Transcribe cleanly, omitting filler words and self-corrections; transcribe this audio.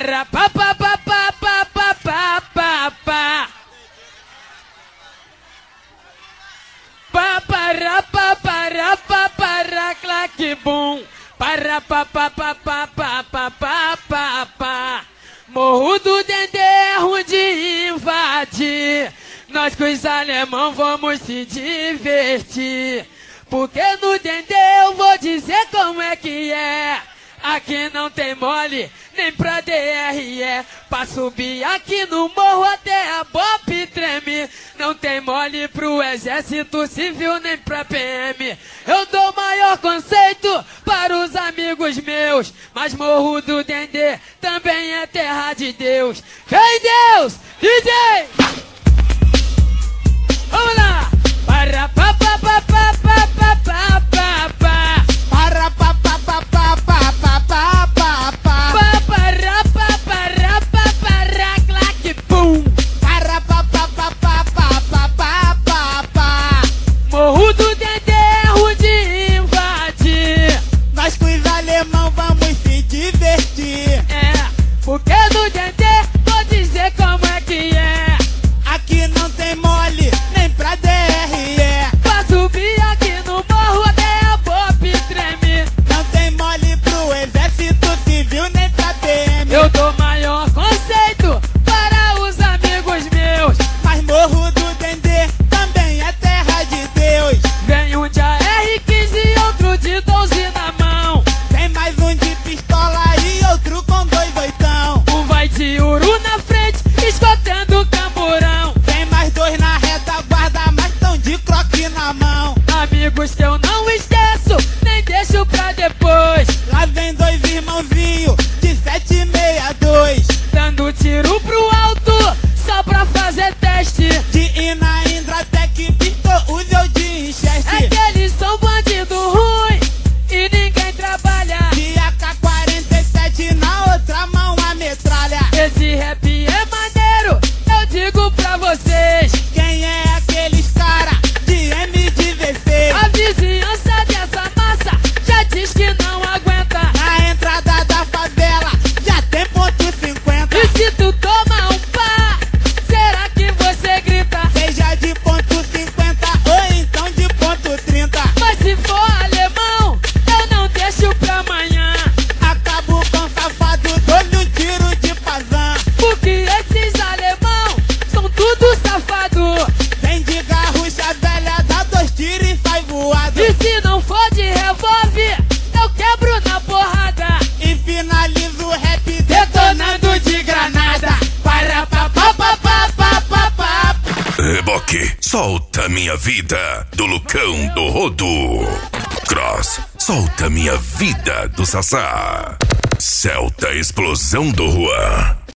para pa pa pa pa pa pa pa pa pa. Pa para pa para pa para claque bum. Para pa pa pa pa pa pa pa pa pa. Morro do Dendê é ruim de invadir. Nós com os alemão vamos se divertir. Porque no Dendê eu vou dizer como é que é. Aqui não tem mole, nem pra DRE. Pra subir aqui no morro até a BOP treme. Não tem mole pro exército civil, nem pra PM. Eu dou maior conceito para os amigos meus. Mas morro do Dendê também é terra de Deus. Vem Deus, DJ! Vamos lá! Para pa pa pa pa pa pa pa pa pa. Para pa pa pa pa pa pa pa pa pa. Pa para pa para pa para claque pum. Para pa pa pa pa pa pa pa pa pa. Morro do Dendê é ruim de invadir. Nós com os alemão vamos se divertir. É, porque no Dendê vou dizer como é que é. Aqui não tem mole, nem pra DRE. Pra subir aqui no morro até a BOP treme. Não tem mole pro exército civil, nem pra PM. Eu dou maior conceito para os amigos meus. Mas morro do Dendê também é terra de Deus. Vem um de AR-15 e outro de 12 na mão. Tem mais um de pistola e outro com 2 oitão. Um vai de uru na frente, escotando o camburão. Tem mais 2 na retaguarda, mas tão de croque na mão. Amigos que eu não esqueço, nem deixo pra depois. Lá vem 2 irmãozinhos de 762. Dando tiro pro alto, só pra fazer teste. De Ina, Indratec, Pistol, Uzel de Winchester. É que eles são bandido ruim e ninguém trabalha. De AK-47 na outra mão a metralha. Esse rap é maneiro, eu digo pra vocês. Quem é aqueles cara de M de V6? A vizinhança dessa massa já diz que não aguenta. Na entrada da favela já tem ponto 50. E se tu toma um pá, será que você grita? Seja de ponto 50 ou então de ponto 30. Mas se for alemão, eu não deixo pra amanhã. Acabo com safado, dou-lhe um tiro de pazã. Porque esses alemão são tudo safado. Vem de garrucha velha, dá 2 tiros e sai voado. E se não for de revólver, eu quebro na porrada. E finalizo o rap Detonando de granada. Para pa pa pa pa pa pa pa. Reboque, solta minha vida, do Lucão do Rodo. Cross, solta minha vida, do Sassá. Celta, explosão do Juan.